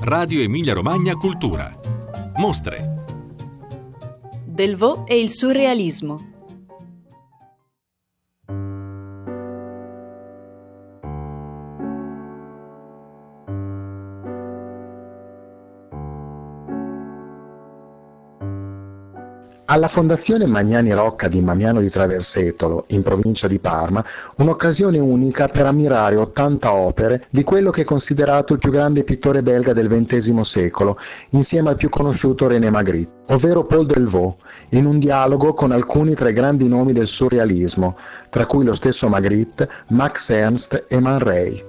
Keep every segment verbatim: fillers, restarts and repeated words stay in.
Radio Emilia Romagna Cultura. Mostre. Delvaux e il surrealismo. Alla Fondazione Magnani Rocca di Mamiano di Traversetolo, in provincia di Parma, un'occasione unica per ammirare ottanta opere di quello che è considerato il più grande pittore belga del ventesimo secolo, insieme al più conosciuto René Magritte, ovvero Paul Delvaux, in un dialogo con alcuni tra i grandi nomi del surrealismo, tra cui lo stesso Magritte, Max Ernst e Man Ray.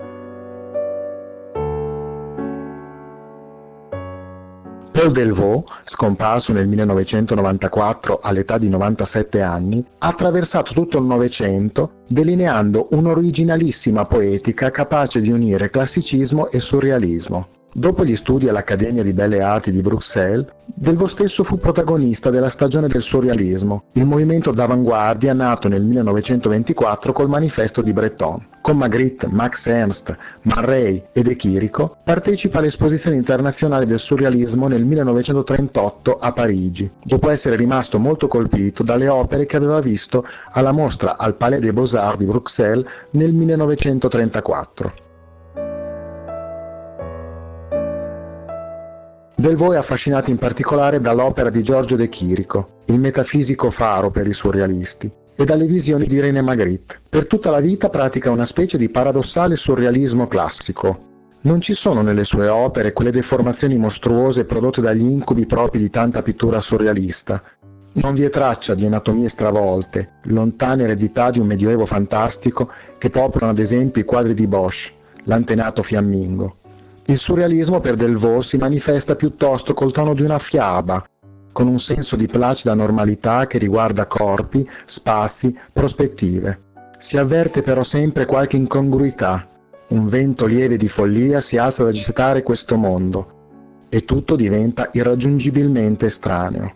Paul Delvaux, scomparso nel millenovecentonovantaquattro all'età di novantasette anni, ha attraversato tutto il Novecento delineando un'originalissima poetica capace di unire classicismo e surrealismo. Dopo gli studi all'Accademia di Belle Arti di Bruxelles, Delvaux stesso fu protagonista della stagione del surrealismo, il movimento d'avanguardia nato nel millenovecentoventiquattro col manifesto di Breton. Con Magritte, Max Ernst, Man Ray e De Chirico partecipa all'Esposizione internazionale del surrealismo nel millenovecentotrentotto a Parigi, dopo essere rimasto molto colpito dalle opere che aveva visto alla mostra al Palais des Beaux-Arts di Bruxelles nel millenovecentotrentaquattro. Delvaux è affascinato in particolare dall'opera di Giorgio De Chirico, il metafisico faro per i surrealisti, e dalle visioni di René Magritte. Per tutta la vita pratica una specie di paradossale surrealismo classico. Non ci sono nelle sue opere quelle deformazioni mostruose prodotte dagli incubi propri di tanta pittura surrealista. Non vi è traccia di anatomie stravolte, lontane eredità di un medioevo fantastico che popolano ad esempio i quadri di Bosch, l'antenato fiammingo. Il surrealismo per Delvaux si manifesta piuttosto col tono di una fiaba, con un senso di placida normalità che riguarda corpi, spazi, prospettive. Si avverte però sempre qualche incongruità. Un vento lieve di follia si alza ad agitare questo mondo e tutto diventa irraggiungibilmente estraneo.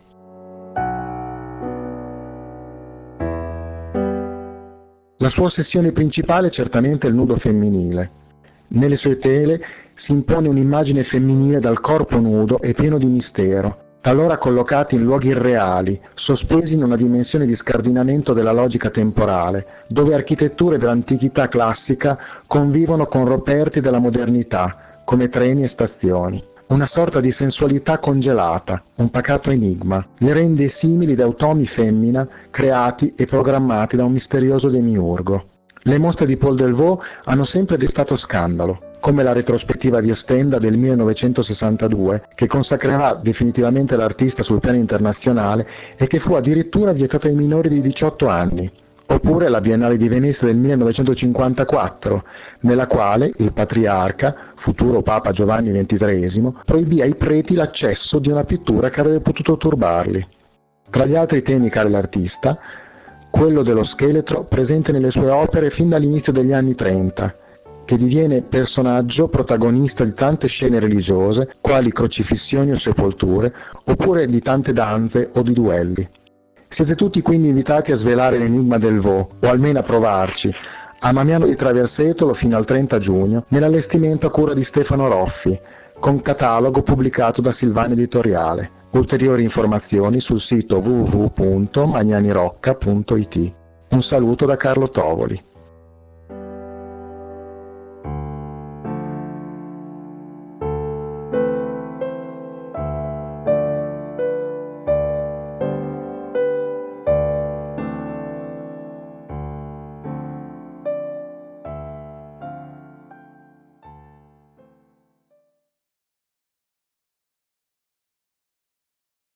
La sua ossessione principale è certamente il nudo femminile. Nelle sue tele si impone un'immagine femminile dal corpo nudo e pieno di mistero, talora collocati in luoghi irreali, sospesi in una dimensione di scardinamento della logica temporale, dove architetture dell'antichità classica convivono con reperti della modernità, come treni e stazioni. Una sorta di sensualità congelata, un pacato enigma, li rende simili da automi femmina creati e programmati da un misterioso demiurgo. Le mostre di Paul Delvaux hanno sempre destato scandalo, come la retrospettiva di Ostenda del millenovecentosessantadue, che consacrerà definitivamente l'artista sul piano internazionale e che fu addirittura vietata ai minori di diciotto anni, oppure la Biennale di Venezia del millenovecentocinquantaquattro, nella quale il patriarca, futuro Papa Giovanni ventitreesimo, proibì ai preti l'accesso di una pittura che avrebbe potuto turbarli. Tra gli altri temi cari all'artista, quello dello scheletro presente nelle sue opere fin dall'inizio degli anni trenta, che diviene personaggio protagonista di tante scene religiose, quali crocifissioni o sepolture, oppure di tante danze o di duelli. Siete tutti quindi invitati a svelare l'enigma Delvaux, o almeno a provarci, a Mamiano di Traversetolo fino al trenta giugno, nell'allestimento a cura di Stefano Roffi, con catalogo pubblicato da Silvana Editoriale. Ulteriori informazioni sul sito w w w punto magnanirocca punto i t. Un saluto da Carlo Tovoli.